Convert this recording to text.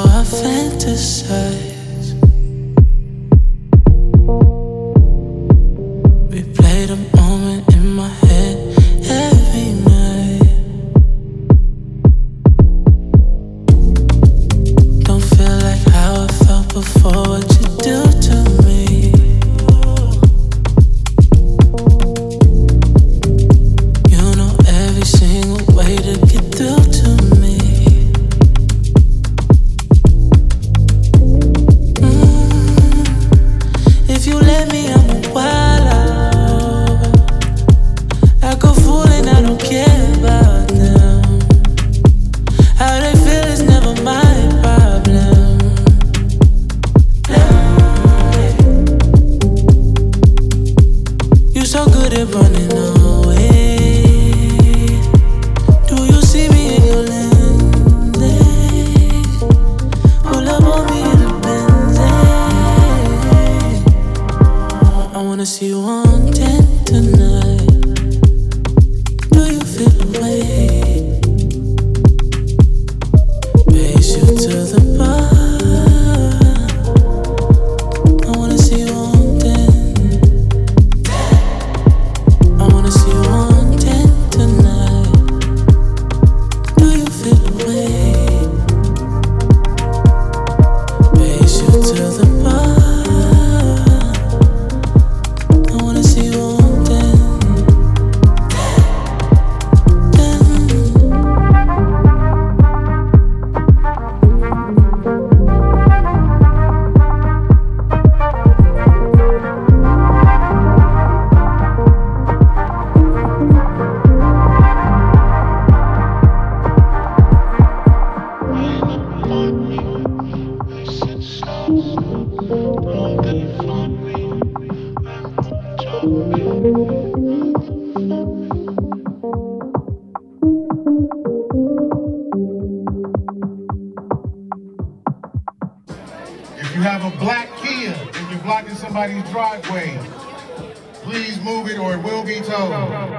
I fantasize. Replay the moment in my head every night. Don't feel like how I felt before what you do to me. You know every single way to get through to me. If you let me, I'm a wild out. Like a fool and I don't care about them. How they feel is never my problem. You so good at running away. Do you see me in your lenses? Pull up on me in a Benz. I wanna see you on 10 tonight. Do you feel the way? Race you to the bar. I wanna see you on 10. I wanna see you on 10 tonight. Do you feel the way? Race you to the bar. I wanna see you on 10. If you have a black Kia and you're blocking somebody's driveway, please move it or it will be towed.